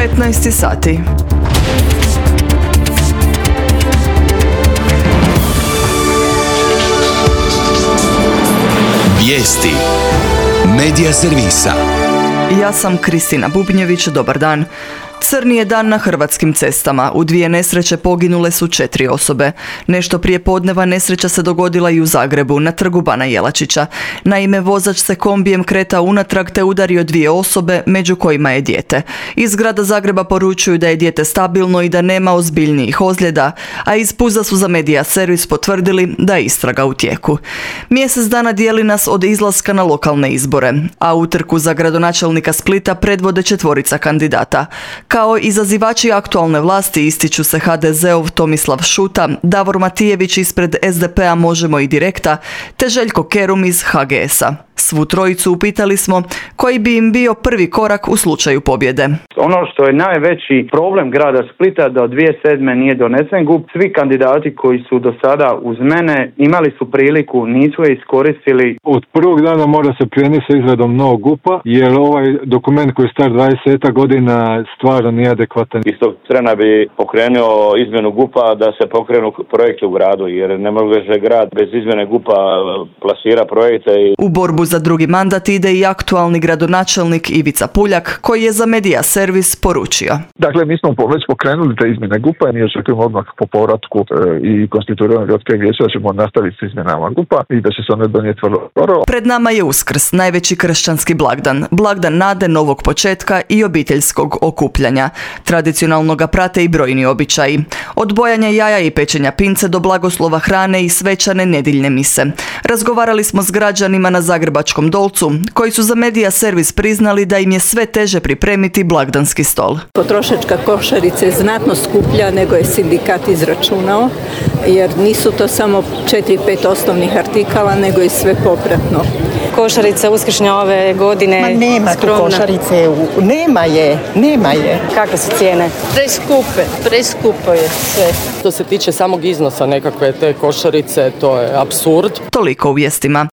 15 sati. Vijesti Medija servisa. Ja sam Kristina Bubnjević, dobar dan. Crni je dan na hrvatskim cestama. U 2 nesreće poginule su 4 osobe. Nešto prije podneva nesreća se dogodila i u Zagrebu, na trgu Bana Jelačića. Naime, vozač se kombijem kretao unatrag te udario 2 osobe, među kojima je dijete. Iz grada Zagreba poručuju da je dijete stabilno i da nema ozbiljnijih ozljeda, a iz Puza su za Medija servis potvrdili da je istraga u tijeku. Mjesec dana dijeli nas od izlaska na lokalne izbore, a utrku za gradonačelnika Splita predvode 4 kandidata. Kao izazivači aktualne vlasti ističu se HDZ-ov Tomislav Šuta, Davor Matijević ispred SDP-a Možemo i Direkta, te Željko Kerum iz HGS-a. Svu trojicu upitali smo koji bi im bio prvi korak u slučaju pobjede. Ono što je najveći problem grada Splita da od 2007. nije donesen GUP. Svi kandidati koji su do sada uz mene imali su priliku, nisu je iskoristili. Od prvog dana mora se krenuti sa izradom novog GUP-a jer ovaj dokument koji je star 20 godina stvarno nije adekvatan. Iz tog trena bi pokrenuo izmjenu GUP-a da se pokrenu projekte u gradu jer ne može grad bez izmjene GUP-a plasira projekte. U borbu za drugi mandat ide i aktualni gradonačelnik Ivica Puljak, koji je za Medija servis poručio. Dakle, mi smo već pokrenuli te izmjene GUP-a i mi očekujemo odmah po povratku i konstituiranju gradskog vijeća da ćemo nastaviti s izmjenama GUP-a i da će se one donijeti vrlo skoro. Pred nama je Uskrs, najveći kršćanski blagdan. Blagdan nade, novog početka i obiteljskog okupljanja. Tradicionalno ga prate i brojni običaji. Od bojanja jaja i pečenja pince do blagoslova hrane i svečane nedjeljne mise. Razgovarali smo s građanima na Zagrebačkom Dolcu, koji su za Medija servis priznali da im je sve teže pripremiti blagdanski stol. Potrošačka košarica je znatno skuplja nego je sindikat izračunao, jer nisu to samo 4-5 osnovnih artikala, nego i sve popratno. Košarica uskršnja ove godine nema skromna. Košarice, nema je. Kakve su cijene? Preskupo je sve. Što se tiče samog iznosa nekakve te košarice, to je apsurd. Toliko u vijestima.